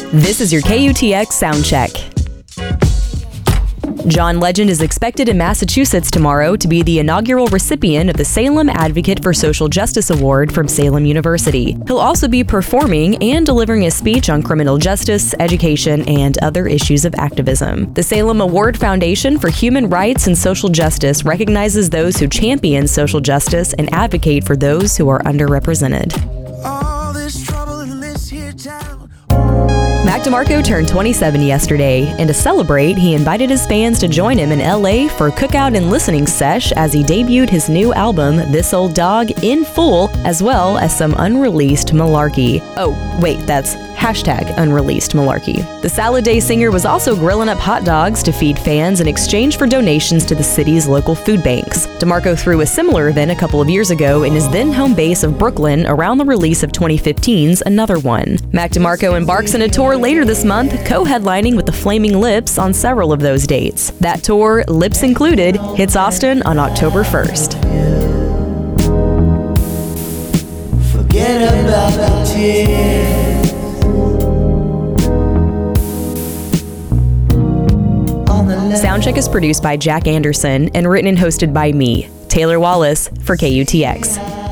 This is your KUTX Soundcheck. John Legend is expected in Massachusetts tomorrow to be the inaugural recipient of the Salem Advocate for Social Justice Award from Salem University. He'll also be performing and delivering a speech on criminal justice, education, and other issues of activism. The Salem Award Foundation for Human Rights and Social Justice recognizes those who champion social justice and advocate for those who are underrepresented. Mac DeMarco turned 27 yesterday, and to celebrate, he invited his fans to join him in LA for a cookout and listening sesh as he debuted his new album, This Old Dog, in full, as well as some unreleased malarkey. Oh, wait, that's #unreleased malarkey. The Salad Day singer was also grilling up hot dogs to feed fans in exchange for donations to the city's local food banks. DeMarco threw a similar event a couple of years ago in his then home base of Brooklyn around the release of 2015's Another One. Mac DeMarco embarks on a tour later this month, co-headlining with the Flaming Lips on several of those dates. That tour, Lips included, hits Austin on October 1st. Forget about the tears. Soundcheck is produced by Jack Anderson and written and hosted by me, Taylor Wallace, for KUTX.